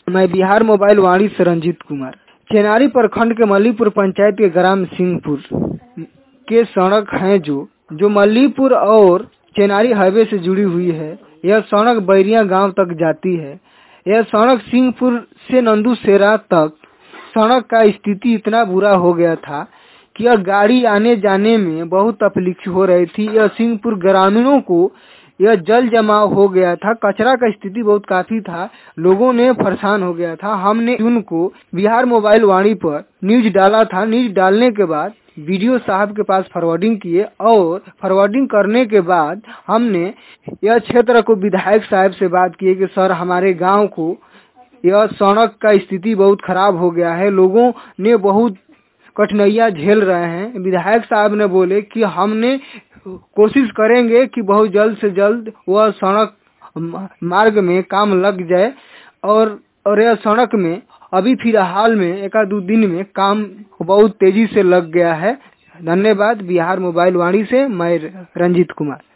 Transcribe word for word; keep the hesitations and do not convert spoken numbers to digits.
मैं बिहार मोबाइल वाणी से रंजीत कुमार। चेनारी प्रखंड के मल्लीपुर पंचायत के ग्राम सिंहपुर के सड़क है जो जो मल्लीपुर और चेनारी हाईवे से जुड़ी हुई है। यह सड़क बैरिया गांव तक जाती है। यह सड़क सिंहपुर से नंदूसेरा तक सड़क का स्थिति इतना बुरा हो गया था कि यह गाड़ी आने जाने में बहुत तकलीफ हो रही थी। यह सिंहपुर ग्रामीणों को यह जल जमाव हो गया था। कचरा का स्थिति बहुत काफी था। लोगों ने परेशान हो गया था। हमने उनको बिहार मोबाइल वाणी पर न्यूज डाला था। न्यूज डालने के बाद वीडियो साहब के पास फॉरवर्डिंग किए और फॉरवर्डिंग करने के बाद हमने यह क्षेत्र को विधायक साहब से बात की कि सर हमारे गांव को यह सड़क का स्थिति बहुत खराब हो गया है। लोगों ने बहुत कठिनाइयां झेल रहे हैं। विधायक साहब ने बोले कि हमने कोशिश करेंगे कि बहुत जल्द से जल्द वह सड़क मार्ग में काम लग जाए और और यह सड़क में अभी फिलहाल में एक दो दिन में काम बहुत तेजी से लग गया है। धन्यवाद। बिहार मोबाइल वाणी से मैं रंजीत कुमार।